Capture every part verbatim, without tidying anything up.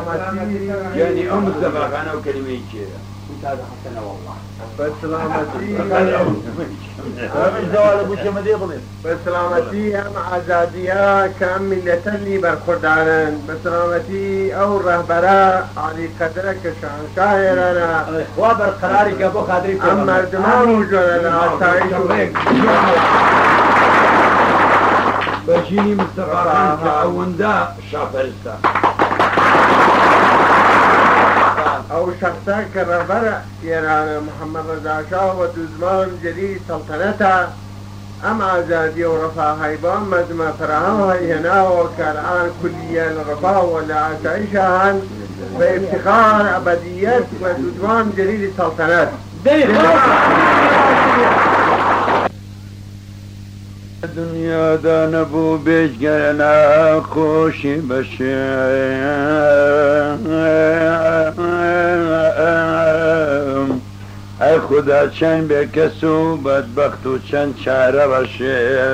سلامتی يعني أم الزباخانة وكلمة كذا ممتاز حسنا والله. بسلامتی زوال ابو شمدي بلين. بسلامتی هم آزادیا کم ملتلی برخوردارن بسلامتی او رهبره علی قدره که شاهنشاه ایرانه اخوا برقراری که ابو خادری ام مردمان وجودن آسایش بشيني مستقران تعاون دا شافرستا او شخصا که رهبر ایران محمد رضا شاه و دوزمان جدید سلطنته ام آزادی و رفاه ایبان مزمه فراهم هینا و کارعان کلیه الرفاه و لآسایشهن و افتخار ابدیت و دوزمان جدید سلطنت دنیا دا نبو بیشگرنا خوشی بشه ای خدا چند به کسو بدبخت و چند چاره باشه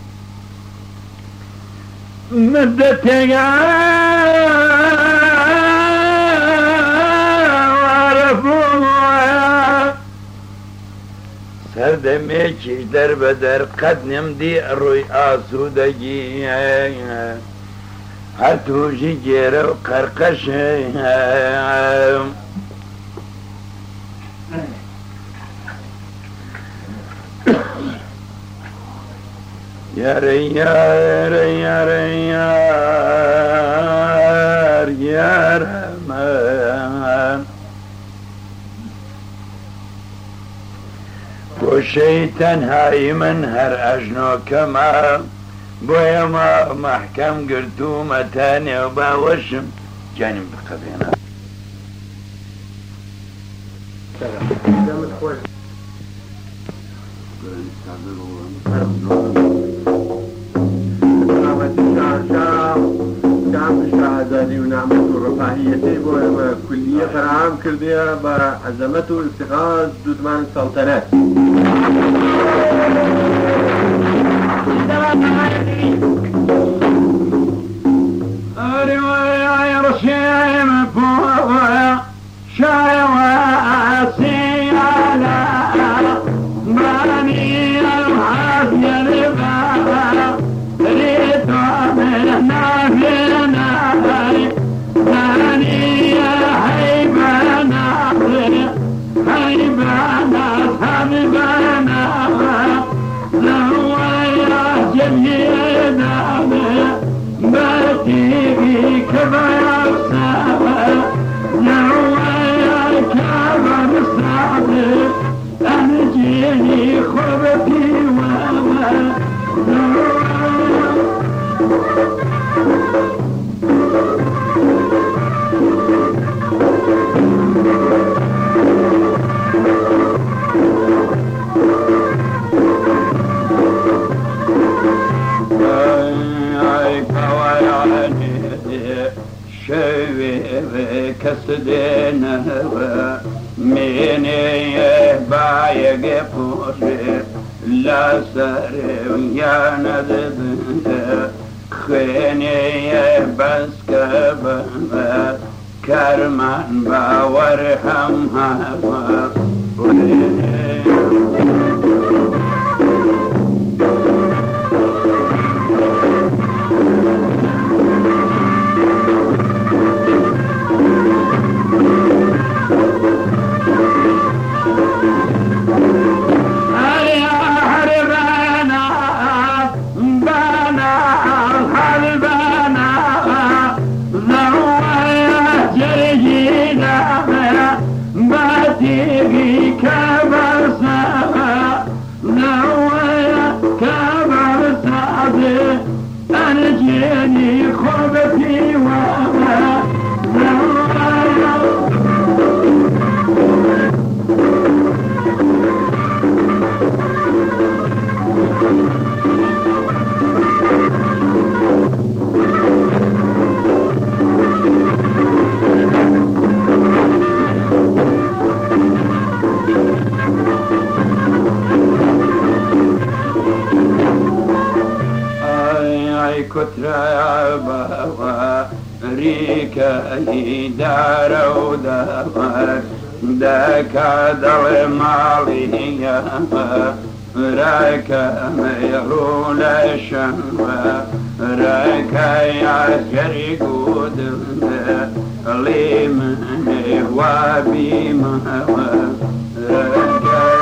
مدت سردمه چی در بدر قد نمدی روی آسودگی هر توشی گیره و قرقشه یاره یاره یاره یار یاره من گوشه تنهایی من هر اجنو کما بویا ما محکم گرتو متانی و باوشم جانم بقبینا آزادی و نعمت و رفاهیتی بویا کلیه فراهم کرده با عظمت و افتخار دوزمان سلطنت رواية رشيم بوضع شايواسي على ماني الحظ يلبا ريد من نافي نافي ماني حيبا نافي حيبا ناس حبيبا نافي زوايا جميل نافي باتي كما يصاب نوايا كما يصاب أنا جيني خبتي واوا شوي كسدنا مني بايق فوشي لا سر يا ندب خيني بس كبا كرمان باورحمها بهی دارو دار دکا دل مالی رکا میرول شم رکا عسکری گودم لیم و بیم رکا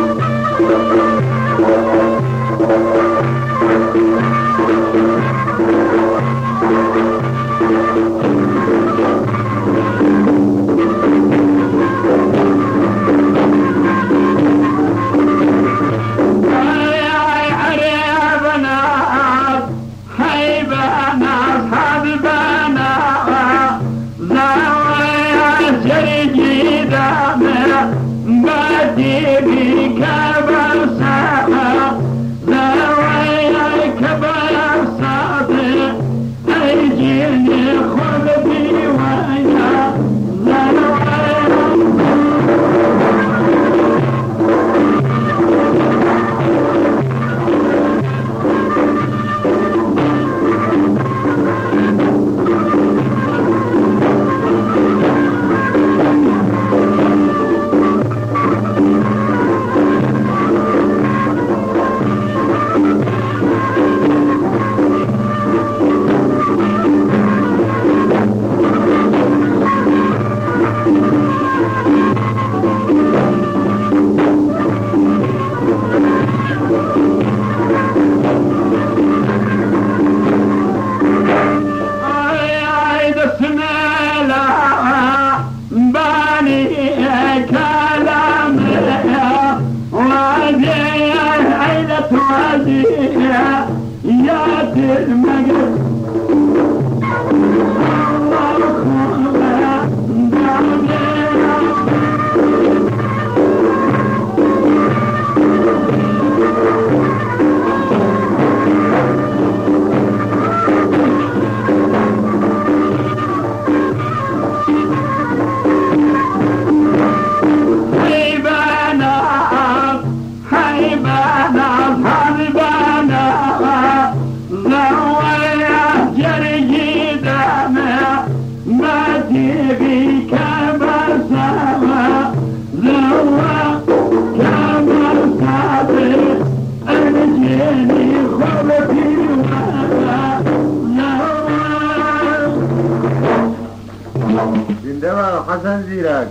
حسن زيراد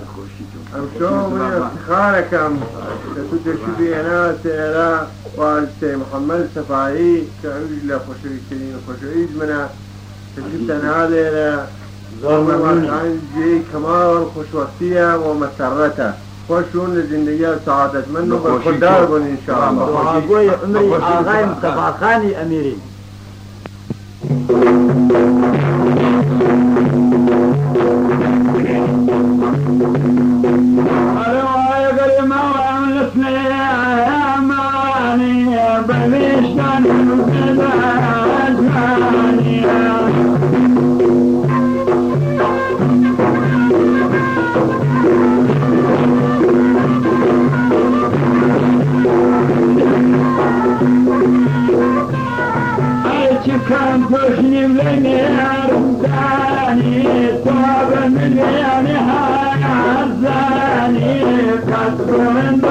أمشو من افتخاركم تتشبه هنا سيرا وعلى محمد سفاعي كأنجل لا خشوي كريم خشوي منا تجبت هذا عن جي كمال خشوتية ومسرته خوشون لزندگی سعادت منو بالخدار بون إن شاء الله وعقوي عمري آغاي مصطفى خاني أميري كان تشني من يرزاني طاب من يعني هاي عزاني كسر من